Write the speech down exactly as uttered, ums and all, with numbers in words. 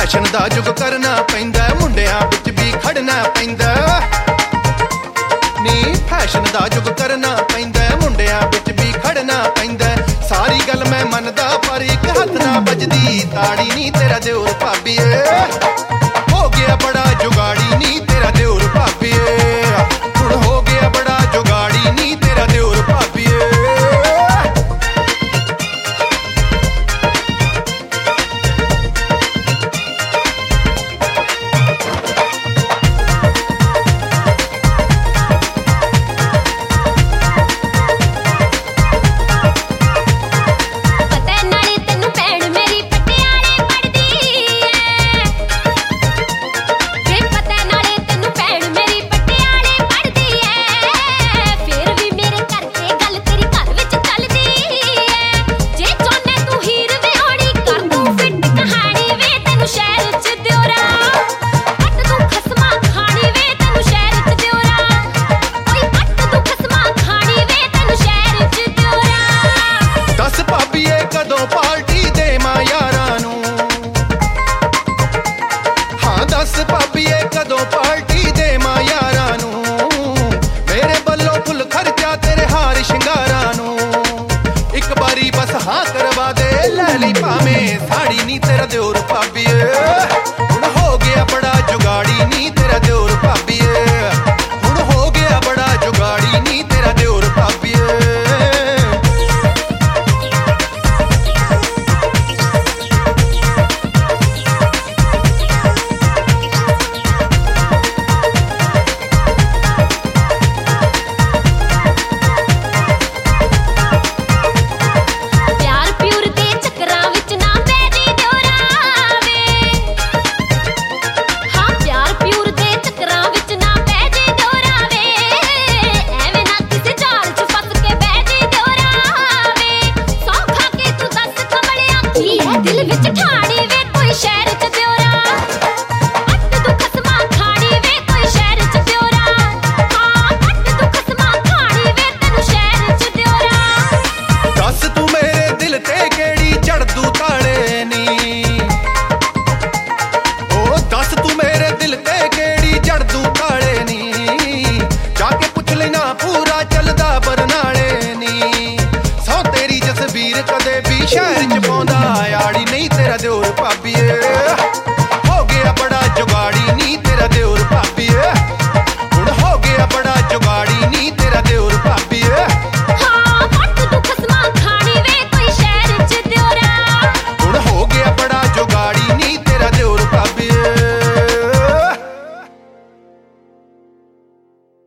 Fashion दा जुग करना पैंदा, मुंडियां बिच भी खड़ना पैंदा। नी फैशन दा जुग करना पैंदा, मुंडियां बिच भी खड़ना पैंदा। सारी गल मैं मनदा पर एक हथ ना बजदी ताड़ी नी तेरा दियोर भाबीए। हो गया बड़ा जुगाड़ी नी तेरा दियोर भाबीए, हुण हो गया बड़ा जुगाड़ी नी तेरा दियोर भाबीए। कदों पार्टी दे मां यारां नू, हाँ दस भाबीए कदों पार्टी दे मां यारां नू। मेरे बल्लों फुल खर्चा तेरे हार शिंगारां नू। एक बारी बस हाँ करवा दे लैली भावें साड़ी नी तेरा दियोर भाबीए। हुण हो गया बड़ा जुगाड़ी नी तेरा दियोर भाबीए, हुण हो गया बड़ा जुगाड़ी नी तेरा दियोर भाबीए। दिल विच ठाणी वे कोई शहर च दियोरा, अट तू खसमा खानी वे कोई शहर च दियोरा। हाँ अट तू खसमा खानी वे तेनू शहर च दियोरा। दस तू मेरे दिल ते केड़ी चढ़ दू ताले